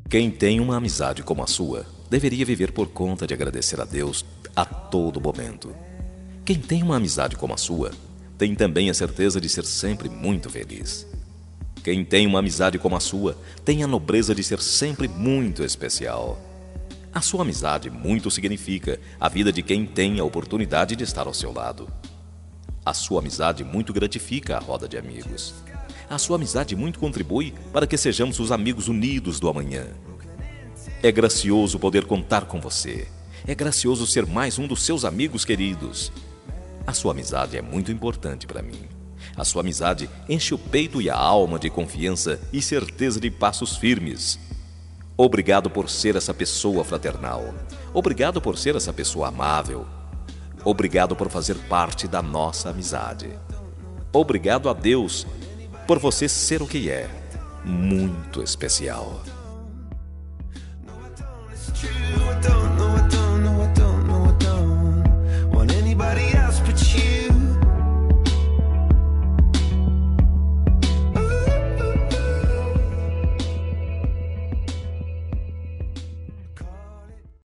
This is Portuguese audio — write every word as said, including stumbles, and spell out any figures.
Quem tem uma amizade como a sua, deveria viver por conta de agradecer a Deus a todo momento. Quem tem uma amizade como a sua, tem também a certeza de ser sempre muito feliz. Quem tem uma amizade como a sua, tem a nobreza de ser sempre muito especial. A sua amizade muito significa a vida de quem tem a oportunidade de estar ao seu lado. A sua amizade muito gratifica a roda de amigos. A sua amizade muito contribui para que sejamos os amigos unidos do amanhã. É gracioso poder contar com você. É gracioso ser mais um dos seus amigos queridos. A sua amizade é muito importante para mim. A sua amizade enche o peito e a alma de confiança e certeza de passos firmes. Obrigado por ser essa pessoa fraternal. Obrigado por ser essa pessoa amável. Obrigado por fazer parte da nossa amizade. Obrigado a Deus por você ser o que é, muito especial. True,